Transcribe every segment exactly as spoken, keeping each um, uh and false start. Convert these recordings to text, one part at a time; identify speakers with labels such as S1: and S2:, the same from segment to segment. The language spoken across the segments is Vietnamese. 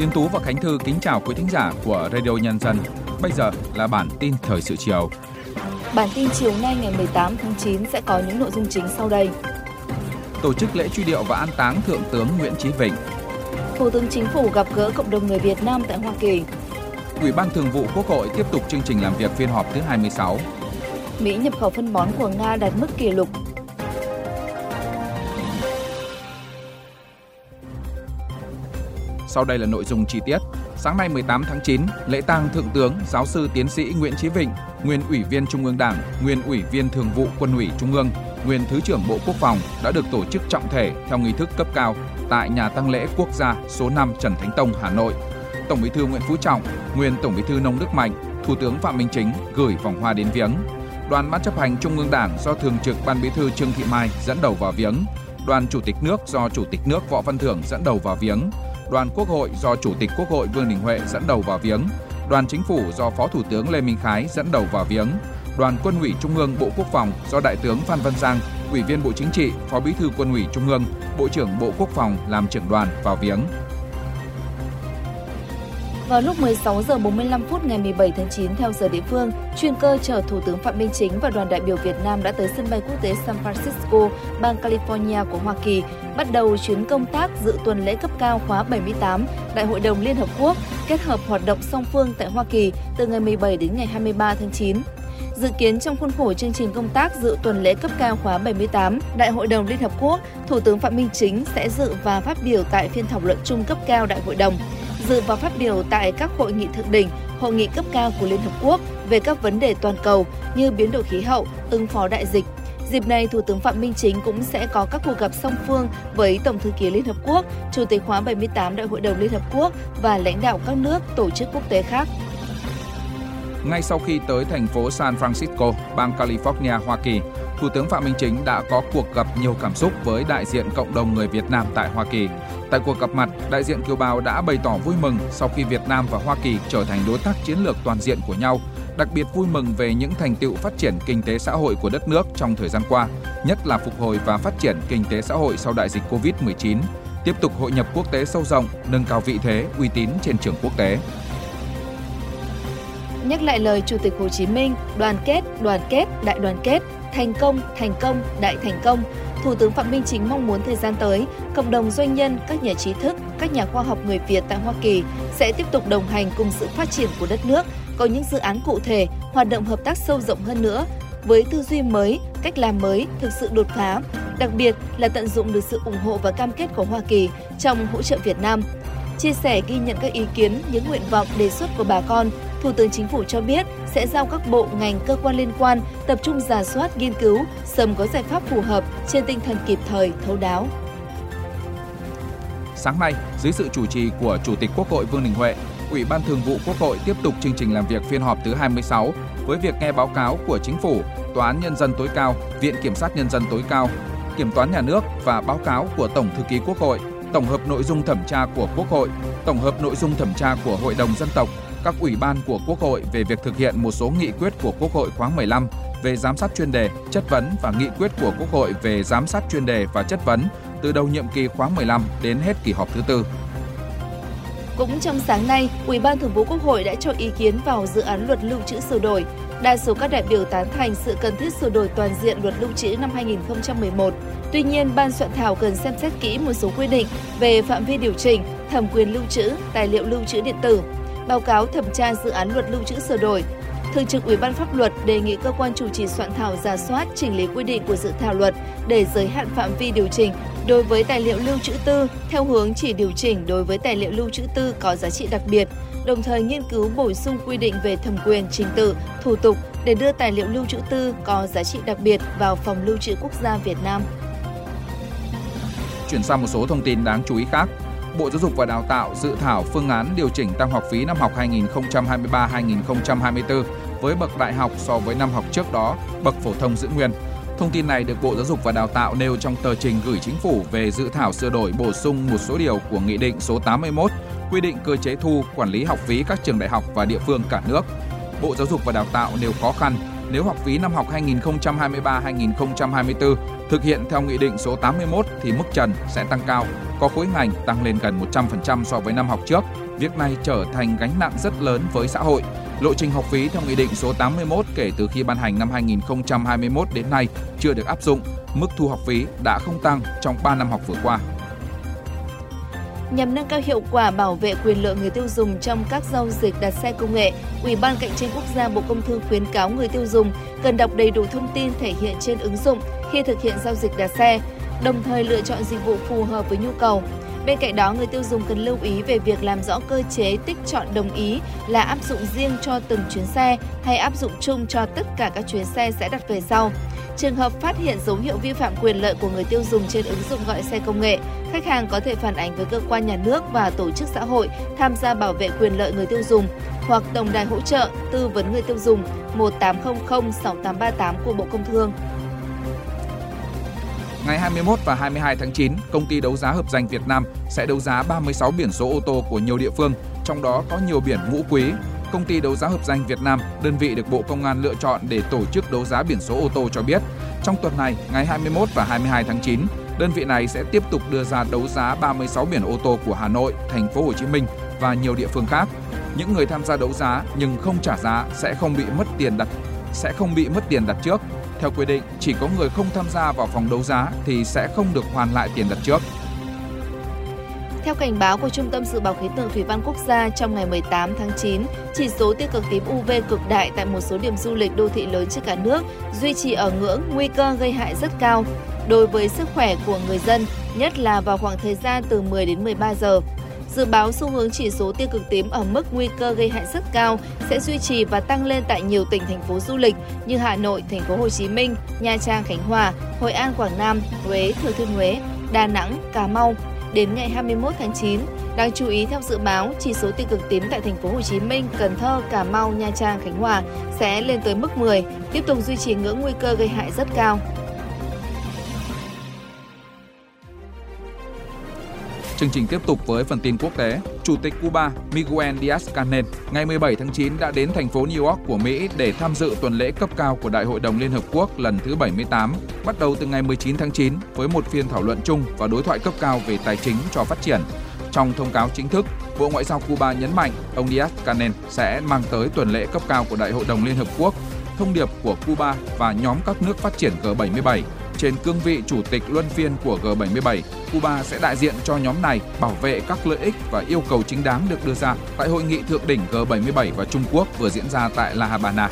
S1: Tiến Tú và Khánh Thư kính chào quý thính giả của Radio Nhân dân. Bây giờ là bản tin thời sự chiều.
S2: Bản tin chiều nay ngày mười tám tháng chín sẽ có những nội dung chính sau đây.
S1: Tổ chức lễ truy điệu và an táng Thượng tướng Nguyễn Chí Vịnh.
S2: Thủ tướng Chính phủ gặp gỡ cộng đồng người Việt Nam tại Hoa Kỳ.
S1: Ủy ban Thường vụ Quốc hội tiếp tục chương trình làm việc phiên họp thứ hai mươi sáu.
S2: Mỹ nhập khẩu phân bón của Nga đạt mức kỷ lục.
S1: Sau đây là nội dung chi tiết. Sáng nay mười tám tháng chín, lễ tang Thượng tướng Giáo sư Tiến sĩ Nguyễn Chí Vịnh, nguyên Ủy viên Trung ương Đảng, nguyên Ủy viên Thường vụ Quân ủy Trung ương, nguyên Thứ trưởng Bộ Quốc phòng đã được tổ chức trọng thể theo nghi thức cấp cao tại nhà tang lễ quốc gia số năm Trần Thánh Tông, Hà Nội. Tổng Bí thư Nguyễn Phú Trọng, nguyên Tổng Bí thư Nông Đức Mạnh, Thủ tướng Phạm Minh Chính gửi vòng hoa đến viếng. Đoàn Ban chấp hành Trung ương Đảng do Thường trực Ban Bí thư Trương Thị Mai dẫn đầu vào viếng. Đoàn Chủ tịch nước do Chủ tịch nước Võ Văn Thưởng dẫn đầu vào viếng. Đoàn Quốc hội do Chủ tịch Quốc hội Vương Đình Huệ dẫn đầu vào viếng. Đoàn Chính phủ do Phó Thủ tướng Lê Minh Khái dẫn đầu vào viếng. Đoàn Quân ủy Trung ương Bộ Quốc phòng do Đại tướng Phan Văn Giang, Ủy viên Bộ Chính trị, Phó Bí thư Quân ủy Trung ương, Bộ trưởng Bộ Quốc phòng làm trưởng đoàn vào viếng.
S2: Vào lúc mười sáu giờ bốn mươi lăm phút ngày mười bảy tháng chín theo giờ địa phương, chuyên cơ chở Thủ tướng Phạm Minh Chính và đoàn đại biểu Việt Nam đã tới sân bay quốc tế San Francisco, bang California của Hoa Kỳ, bắt đầu chuyến công tác dự tuần lễ cấp cao khóa bảy mươi tám Đại hội đồng Liên Hợp Quốc, kết hợp hoạt động song phương tại Hoa Kỳ từ ngày mười bảy đến ngày hai mươi ba tháng chín. Dự kiến trong khuôn khổ chương trình công tác dự tuần lễ cấp cao khóa bảy mươi tám Đại hội đồng Liên Hợp Quốc, Thủ tướng Phạm Minh Chính sẽ dự và phát biểu tại phiên thảo luận chung cấp cao Đại hội đồng, dự và phát biểu tại các hội nghị thượng đỉnh, hội nghị cấp cao của Liên Hợp Quốc về các vấn đề toàn cầu như biến đổi khí hậu, ứng phó đại dịch. Dịp này, Thủ tướng Phạm Minh Chính cũng sẽ có các cuộc gặp song phương với Tổng thư ký Liên Hợp Quốc, Chủ tịch khóa bảy mươi tám Đại hội đồng Liên Hợp Quốc và lãnh đạo các nước, tổ chức quốc tế khác.
S1: Ngay sau khi tới thành phố San Francisco, bang California, Hoa Kỳ, Thủ tướng Phạm Minh Chính đã có cuộc gặp nhiều cảm xúc với đại diện cộng đồng người Việt Nam tại Hoa Kỳ. Tại cuộc gặp mặt, đại diện kiều bào đã bày tỏ vui mừng sau khi Việt Nam và Hoa Kỳ trở thành đối tác chiến lược toàn diện của nhau, đặc biệt vui mừng về những thành tựu phát triển kinh tế xã hội của đất nước trong thời gian qua, nhất là phục hồi và phát triển kinh tế xã hội sau đại dịch covid mười chín, tiếp tục hội nhập quốc tế sâu rộng, nâng cao vị thế, uy tín trên trường quốc tế.
S2: Nhắc lại lời Chủ tịch Hồ Chí Minh, đoàn kết, đoàn kết, đại đoàn kết, thành công, thành công, đại thành công, Thủ tướng Phạm Minh Chính mong muốn thời gian tới, cộng đồng doanh nhân, các nhà trí thức, các nhà khoa học người Việt tại Hoa Kỳ sẽ tiếp tục đồng hành cùng sự phát triển của đất nước, có những dự án cụ thể, hoạt động hợp tác sâu rộng hơn nữa, với tư duy mới, cách làm mới, thực sự đột phá, đặc biệt là tận dụng được sự ủng hộ và cam kết của Hoa Kỳ trong hỗ trợ Việt Nam. Chia sẻ ghi nhận các ý kiến, những nguyện vọng, đề xuất của bà con, Thủ tướng Chính phủ cho biết sẽ giao các bộ, ngành, cơ quan liên quan tập trung rà soát, nghiên cứu, sớm có giải pháp phù hợp trên tinh thần kịp thời, thấu đáo.
S1: Sáng nay, dưới sự chủ trì của Chủ tịch Quốc hội Vương Đình Huệ, Ủy ban Thường vụ Quốc hội tiếp tục chương trình làm việc phiên họp thứ hai mươi sáu với việc nghe báo cáo của Chính phủ, Tòa án Nhân dân tối cao, Viện Kiểm sát Nhân dân tối cao, Kiểm toán Nhà nước và báo cáo của Tổng thư ký Quốc hội, tổng hợp nội dung thẩm tra của Quốc hội, tổng hợp nội dung thẩm tra của Hội đồng Dân tộc, các ủy ban của Quốc hội về việc thực hiện một số nghị quyết của Quốc hội khóa mười lăm về giám sát chuyên đề, chất vấn và nghị quyết của Quốc hội về giám sát chuyên đề và chất vấn từ đầu nhiệm kỳ khóa mười lăm đến hết kỳ họp thứ tư.
S2: Cũng trong sáng nay, Ủy ban Thường vụ Quốc hội đã cho ý kiến vào dự án luật lưu trữ sửa đổi. Đa số các đại biểu tán thành sự cần thiết sửa đổi toàn diện luật lưu trữ năm hai nghìn không trăm mười một. Tuy nhiên, ban soạn thảo cần xem xét kỹ một số quy định về phạm vi điều chỉnh, thẩm quyền lưu trữ, tài liệu lưu trữ điện tử. Báo cáo thẩm tra dự án luật lưu trữ sửa đổi. Thường trực Ủy ban Pháp luật đề nghị cơ quan chủ trì soạn thảo rà soát, chỉnh lý quy định của dự thảo luật để giới hạn phạm vi điều chỉnh đối với tài liệu lưu trữ tư theo hướng chỉ điều chỉnh đối với tài liệu lưu trữ tư có giá trị đặc biệt, đồng thời nghiên cứu bổ sung quy định về thẩm quyền, trình tự, thủ tục để đưa tài liệu lưu trữ tư có giá trị đặc biệt vào Phòng Lưu trữ Quốc gia Việt Nam.
S1: Chuyển sang một số thông tin đáng chú ý khác. Bộ Giáo dục và Đào tạo dự thảo phương án điều chỉnh tăng học phí năm học hai nghìn không trăm hai mươi ba hai nghìn không trăm hai mươi tư với bậc đại học so với năm học trước đó, bậc phổ thông giữ nguyên. Thông tin này được Bộ Giáo dục và Đào tạo nêu trong tờ trình gửi Chính phủ về dự thảo sửa đổi bổ sung một số điều của Nghị định số tám mươi mốt quy định cơ chế thu, quản lý học phí các trường đại học và địa phương cả nước. Bộ Giáo dục và Đào tạo nêu khó khăn nếu học phí năm học hai nghìn không trăm hai mươi ba hai nghìn không trăm hai mươi tư thực hiện theo Nghị định số tám mươi mốt thì mức trần sẽ tăng cao, có khối ngành tăng lên gần một trăm phần trăm so với năm học trước. Việc này trở thành gánh nặng rất lớn với xã hội. Lộ trình học phí theo Nghị định số tám mươi mốt kể từ khi ban hành năm hai nghìn không trăm hai mươi mốt đến nay chưa được áp dụng, mức thu học phí đã không tăng trong ba năm học vừa qua.
S2: Nhằm nâng cao hiệu quả bảo vệ quyền lợi người tiêu dùng trong các giao dịch đặt xe công nghệ, Ủy ban Cạnh tranh Quốc gia Bộ Công Thương khuyến cáo người tiêu dùng cần đọc đầy đủ thông tin thể hiện trên ứng dụng khi thực hiện giao dịch đặt xe, đồng thời lựa chọn dịch vụ phù hợp với nhu cầu. Bên cạnh đó, người tiêu dùng cần lưu ý về việc làm rõ cơ chế tích chọn đồng ý là áp dụng riêng cho từng chuyến xe hay áp dụng chung cho tất cả các chuyến xe sẽ đặt về sau. Trường hợp phát hiện dấu hiệu vi phạm quyền lợi của người tiêu dùng trên ứng dụng gọi xe công nghệ, khách hàng có thể phản ánh với cơ quan nhà nước và tổ chức xã hội tham gia bảo vệ quyền lợi người tiêu dùng hoặc tổng đài hỗ trợ tư vấn người tiêu dùng một tám không không sáu tám ba tám của Bộ Công Thương.
S1: Ngày hai mươi mốt và hai mươi hai tháng chín, Công ty đấu giá hợp danh Việt Nam sẽ đấu giá ba mươi sáu biển số ô tô của nhiều địa phương, trong đó có nhiều biển ngũ quý. Công ty đấu giá hợp danh Việt Nam, đơn vị được Bộ Công an lựa chọn để tổ chức đấu giá biển số ô tô cho biết, trong tuần này, ngày hai mươi mốt và hai mươi hai tháng chín, đơn vị này sẽ tiếp tục đưa ra đấu giá ba mươi sáu biển ô tô của Hà Nội, Thành phố Hồ Chí Minh và nhiều địa phương khác. Những người tham gia đấu giá nhưng không trả giá sẽ không bị mất tiền đặt sẽ không bị mất tiền đặt trước. Theo quy định, chỉ có người không tham gia vào phòng đấu giá thì sẽ không được hoàn lại tiền đặt trước.
S2: Theo cảnh báo của Trung tâm Dự báo Khí tượng Thủy văn Quốc gia, trong ngày mười tám tháng chín, chỉ số tia cực tím u vê cực đại tại một số điểm du lịch đô thị lớn trên cả nước duy trì ở ngưỡng nguy cơ gây hại rất cao đối với sức khỏe của người dân, nhất là vào khoảng thời gian từ mười đến mười ba giờ. Dự báo xu hướng chỉ số tia cực tím ở mức nguy cơ gây hại rất cao sẽ duy trì và tăng lên tại nhiều tỉnh thành phố du lịch như Hà Nội, Thành phố Hồ Chí Minh, Nha Trang, Khánh Hòa, Hội An, Quảng Nam, Huế, Thừa Thiên Huế, Đà Nẵng, Cà Mau. Đến ngày hai mươi mốt tháng chín, đáng chú ý theo dự báo, chỉ số tia cực tím tại Thành phố Hồ Chí Minh, Cần Thơ, Cà Mau, Nha Trang, Khánh Hòa sẽ lên tới mức mười, tiếp tục duy trì ngưỡng nguy cơ gây hại rất cao.
S1: Chương trình tiếp tục với phần tin quốc tế. Chủ tịch Cuba Miguel Díaz-Canel ngày mười bảy tháng chín đã đến thành phố New York của Mỹ để tham dự tuần lễ cấp cao của Đại hội đồng Liên Hợp Quốc lần thứ bảy mươi tám, bắt đầu từ ngày mười chín tháng chín với một phiên thảo luận chung và đối thoại cấp cao về tài chính cho phát triển. Trong thông cáo chính thức, Bộ Ngoại giao Cuba nhấn mạnh ông Díaz-Canel sẽ mang tới tuần lễ cấp cao của Đại hội đồng Liên Hợp Quốc thông điệp của Cuba và nhóm các nước phát triển G bảy mươi bảy. Trên cương vị chủ tịch luân phiên của G bảy mươi bảy, Cuba sẽ đại diện cho nhóm này bảo vệ các lợi ích và yêu cầu chính đáng được đưa ra tại hội nghị thượng đỉnh G bảy mươi bảy và Trung Quốc vừa diễn ra tại La Habana.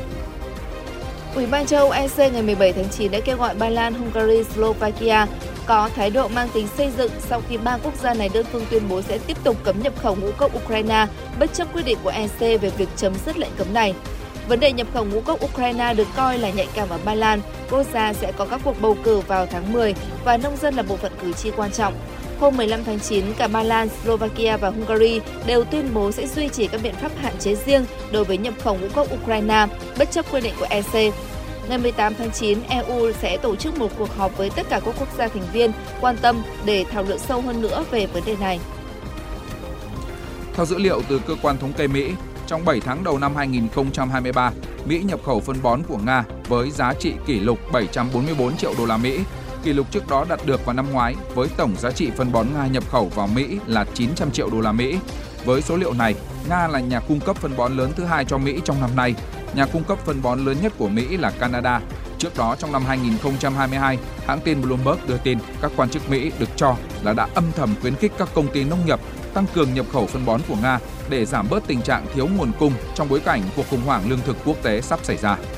S2: Ủy ban châu Âu E C ngày mười bảy tháng chín đã kêu gọi Ba Lan, Hungary, Slovakia có thái độ mang tính xây dựng sau khi ba quốc gia này đơn phương tuyên bố sẽ tiếp tục cấm nhập khẩu ngũ cốc Ukraine bất chấp quyết định của E C về việc chấm dứt lệnh cấm này. Vấn đề nhập khẩu ngũ cốc Ukraine được coi là nhạy cảm ở Ba Lan, quốc gia sẽ có các cuộc bầu cử vào tháng mười và nông dân là bộ phận cử tri quan trọng. Hôm mười lăm tháng chín, cả Ba Lan, Slovakia và Hungary đều tuyên bố sẽ duy trì các biện pháp hạn chế riêng đối với nhập khẩu ngũ cốc Ukraine, bất chấp quy định của E C. Ngày mười tám tháng chín, E U sẽ tổ chức một cuộc họp với tất cả các quốc gia thành viên quan tâm để thảo luận sâu hơn nữa về vấn đề này.
S1: Theo dữ liệu từ Cơ quan Thống kê Mỹ, trong bảy tháng đầu năm hai nghìn không trăm hai mươi ba, Mỹ nhập khẩu phân bón của Nga với giá trị kỷ lục bảy trăm bốn mươi tư triệu đô la Mỹ. Kỷ lục trước đó đạt được vào năm ngoái với tổng giá trị phân bón Nga nhập khẩu vào Mỹ là chín trăm triệu đô la Mỹ. Với số liệu này, Nga là nhà cung cấp phân bón lớn thứ hai cho Mỹ trong năm nay. Nhà cung cấp phân bón lớn nhất của Mỹ là Canada. Trước đó trong năm hai nghìn không trăm hai mươi hai, hãng tin Bloomberg đưa tin các quan chức Mỹ được cho là đã âm thầm khuyến khích các công ty nông nghiệp tăng cường nhập khẩu phân bón của Nga để giảm bớt tình trạng thiếu nguồn cung trong bối cảnh cuộc khủng hoảng lương thực quốc tế sắp xảy ra.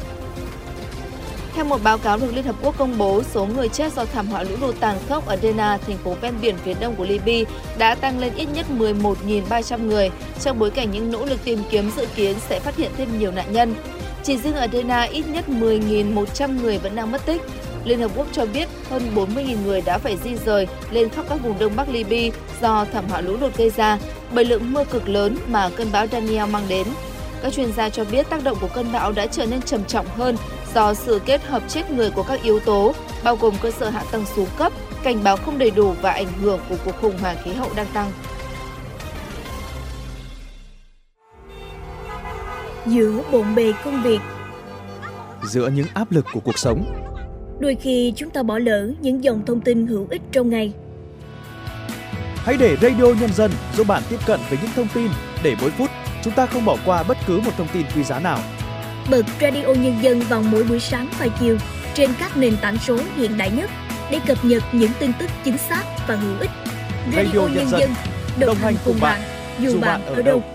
S2: Theo một báo cáo được Liên Hợp Quốc công bố, số người chết do thảm họa lũ lụt tàn khốc ở Derna, thành phố ven biển phía đông của Libya, đã tăng lên ít nhất mười một nghìn ba trăm người, trong bối cảnh những nỗ lực tìm kiếm dự kiến sẽ phát hiện thêm nhiều nạn nhân. Chỉ riêng ở Derna, ít nhất mười nghìn một trăm người vẫn đang mất tích. Liên Hợp Quốc cho biết hơn bốn mươi nghìn người đã phải di rời lên khắp các vùng đông bắc Libya do thảm họa lũ lụt gây ra bởi lượng mưa cực lớn mà cơn bão Daniel mang đến. Các chuyên gia cho biết tác động của cơn bão đã trở nên trầm trọng hơn do sự kết hợp chết người của các yếu tố, bao gồm cơ sở hạ tầng xuống cấp, cảnh báo không đầy đủ và ảnh hưởng của cuộc khủng hoảng khí hậu đang tăng.
S3: Giữa bộn bề công việc,
S4: giữa những áp lực của cuộc sống,
S3: đôi khi chúng ta bỏ lỡ những dòng thông tin hữu ích trong ngày.
S4: Hãy để Radio Nhân dân giúp bạn tiếp cận với những thông tin để mỗi phút chúng ta không bỏ qua bất cứ một thông tin quý giá nào.
S3: Bật Radio Nhân dân vào mỗi buổi sáng và chiều trên các nền tảng số hiện đại nhất để cập nhật những tin tức chính xác và hữu ích. Radio, Radio Nhân, Nhân dân, dân đồng hành cùng bạn, dù bạn, bạn ở đâu. đâu.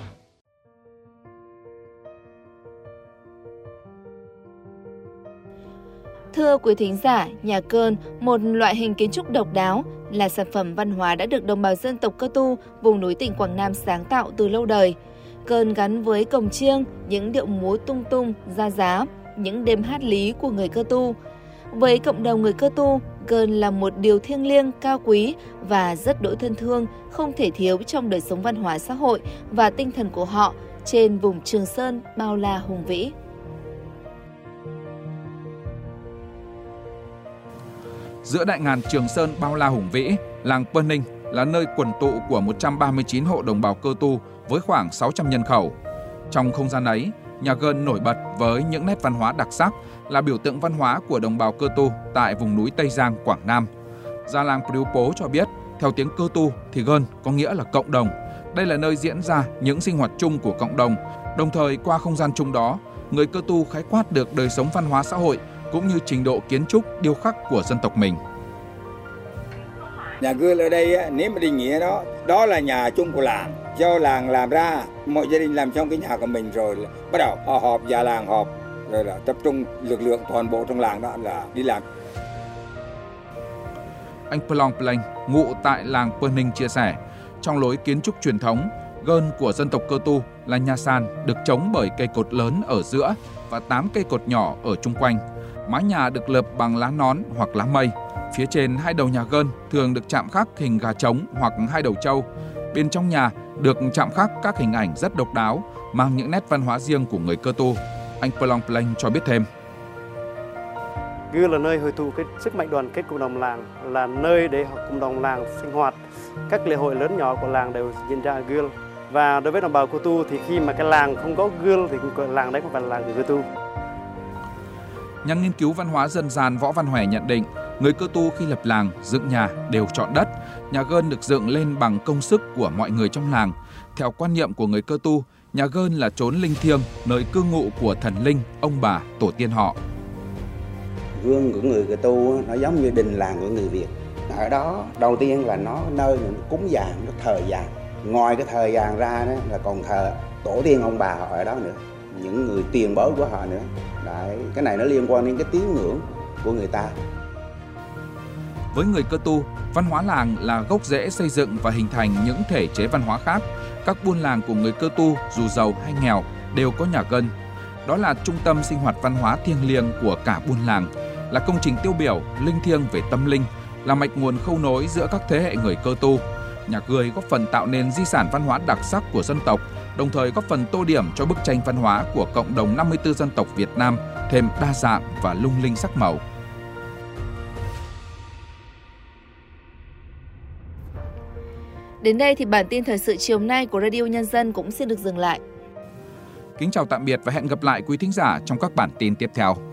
S2: Thưa quý thính giả, nhà Cơn, một loại hình kiến trúc độc đáo, là sản phẩm văn hóa đã được đồng bào dân tộc Cơ Tu, vùng núi tỉnh Quảng Nam sáng tạo từ lâu đời. Cơn gắn với cồng chiêng, những điệu múa tung tung, ra giá, những đêm hát lý của người Cơ Tu. Với cộng đồng người Cơ Tu, Cơn là một điều thiêng liêng, cao quý và rất đỗi thân thương, không thể thiếu trong đời sống văn hóa xã hội và tinh thần của họ trên vùng Trường Sơn bao la hùng vĩ.
S1: Giữa đại ngàn Trường Sơn bao la hùng vĩ, làng Pơ Ninh là nơi quần tụ của một trăm ba mươi chín hộ đồng bào Cơ Tu với khoảng sáu trăm nhân khẩu. Trong không gian ấy, nhà Gơn nổi bật với những nét văn hóa đặc sắc, là biểu tượng văn hóa của đồng bào Cơ Tu tại vùng núi Tây Giang, Quảng Nam. Gia làng Priu Pố cho biết, theo tiếng Cơ Tu thì Gơn có nghĩa là cộng đồng. Đây là nơi diễn ra những sinh hoạt chung của cộng đồng, đồng thời qua không gian chung đó, người Cơ Tu khái quát được đời sống văn hóa xã hội cũng như trình độ kiến trúc, điêu khắc của dân tộc mình.
S5: Nhà Gơn ở đây, nếu mà định nghĩa đó, đó là nhà chung của làng. Do làng làm ra, mọi gia đình làm trong cái nhà của mình rồi bắt đầu họ họp, già làng họp, rồi là tập trung lực lượng toàn bộ trong làng đó là đi làm.
S1: Anh Plong Pleng, ngụ tại làng Pơ Ninh chia sẻ, trong lối kiến trúc truyền thống, Gơn của dân tộc Cơ Tu là nhà sàn được chống bởi cây cột lớn ở giữa và tám cây cột nhỏ ở chung quanh. Mái nhà được lợp bằng lá nón hoặc lá mây. Phía trên hai đầu nhà Gơn thường được chạm khắc hình gà trống hoặc hai đầu trâu. Bên trong nhà được chạm khắc các hình ảnh rất độc đáo, mang những nét văn hóa riêng của người Cơ Tu. Anh Plong Pleng cho biết thêm.
S6: Gơn là nơi hội tụ cái sức mạnh đoàn kết cộng đồng làng, là nơi để cộng đồng làng sinh hoạt. Các lễ hội lớn nhỏ của làng đều diễn ra ở Gơn. Và đối với đồng bào Cơ Tu thì khi mà cái làng không có Gơn thì làng đấy không phải là làng Cơ Tu.
S1: Nhà nghiên cứu văn hóa dân gian Võ Văn Hòe nhận định, người Cơ Tu khi lập làng, dựng nhà đều chọn đất. Nhà Gơn được dựng lên bằng công sức của mọi người trong làng. Theo quan niệm của người Cơ Tu, nhà Gơn là chốn linh thiêng, nơi cư ngụ của thần linh, ông bà, tổ tiên họ.
S7: Gương của người Cơ Tu nó giống như đình làng của người Việt. Ở đó đầu tiên là nó nơi nó cúng dường, nó thờ vàng. Ngoài cái thờ vàng ra đó, là còn thờ tổ tiên ông bà họ ở đó nữa, những người tiền bối của họ nữa. Đấy, cái này nó liên quan đến cái tín ngưỡng của người ta.
S1: Với người Cơ Tu, văn hóa làng là gốc rễ xây dựng và hình thành những thể chế văn hóa khác. Các buôn làng của người Cơ Tu, dù giàu hay nghèo, đều có nhà Gơn. Đó là trung tâm sinh hoạt văn hóa thiêng liêng của cả buôn làng, là công trình tiêu biểu, linh thiêng về tâm linh, là mạch nguồn khâu nối giữa các thế hệ người Cơ Tu. Nhà Gơi góp phần tạo nên di sản văn hóa đặc sắc của dân tộc, đồng thời góp phần tô điểm cho bức tranh văn hóa của cộng đồng năm mươi tư dân tộc Việt Nam thêm đa dạng và lung linh sắc màu.
S2: Đến đây thì bản tin thời sự chiều nay của Radio Nhân dân cũng xin được dừng lại.
S1: Kính chào tạm biệt và hẹn gặp lại quý thính giả trong các bản tin tiếp theo.